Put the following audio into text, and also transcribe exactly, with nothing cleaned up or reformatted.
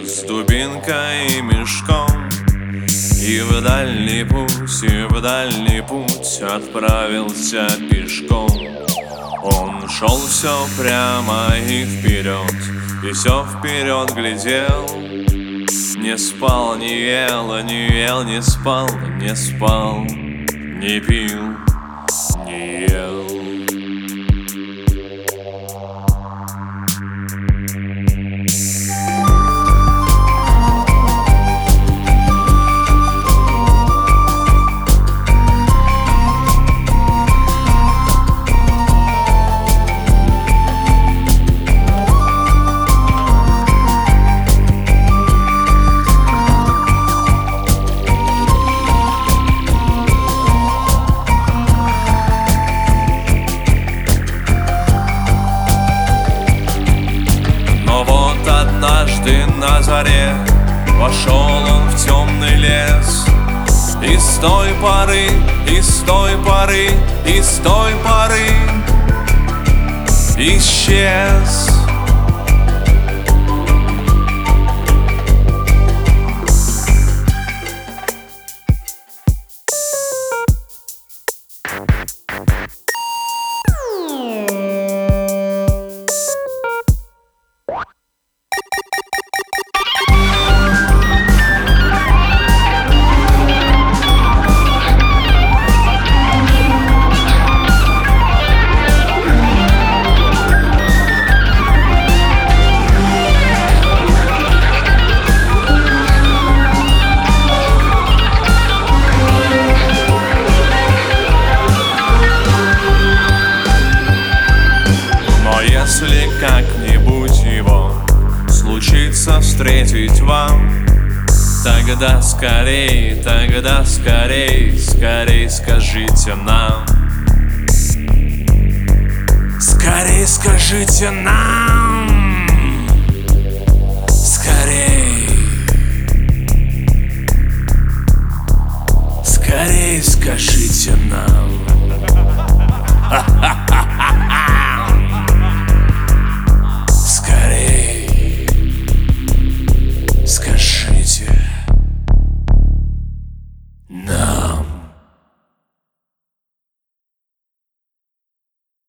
с дубинкой и мешком, и в дальний путь, и в дальний путь отправился пешком. Он шел все прямо и вперед, и все вперед глядел. Не спал, не ел, не ел, не спал, не спал, не пил, не ел. Однажды на заре вошел он в темный лес, и с той поры, и с той поры, и с той поры исчез. Если как-нибудь его случится встретить вам, тогда скорей, тогда скорей, скорей скажите нам. Скорей скажите нам. Скорей. Скорей скажите нам. Ха-ха-ха.